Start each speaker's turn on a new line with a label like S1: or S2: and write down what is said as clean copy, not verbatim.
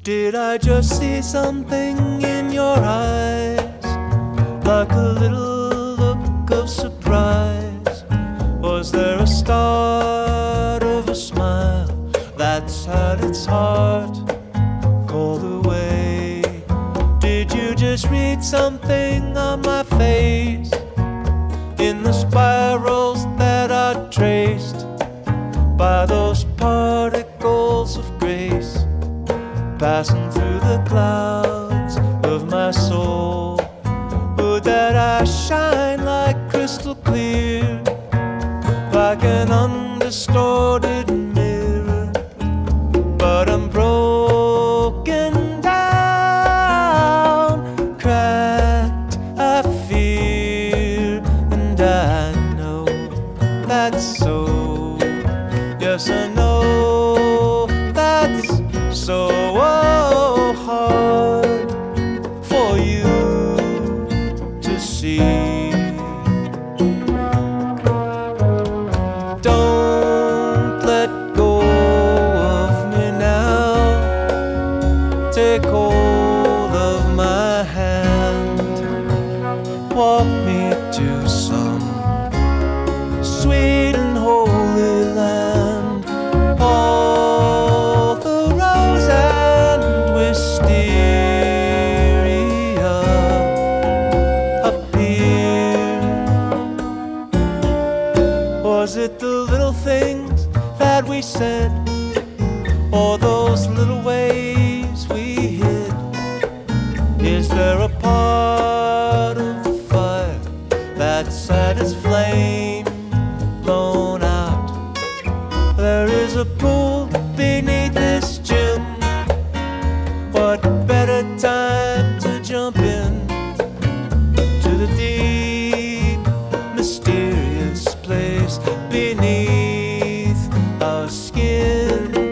S1: Did I just see something in your eyes, like a little look of surprise? Was there a start of a smile that's had its heart called away? Did you just read something on my face, in the spirals that are traced by those particles of grace, passing through the clouds of my soul? Would that I shine like crystal clear, like an undistorted mirror, but I'm broken down, cracked, I fear, and I know that's so. Yes, I know that's so hard for you to see. Don't let go of me now. Take hold of my hand. Walk me to some sweet and holy land. All the rose and wisteria appear. Was it the little things that we said, or those little ways we hid? Is there a part of the fire that's had its flame blown out? There is a pool beneath this gym. What better time to jump in to the deep, mysterious place beneath our skin?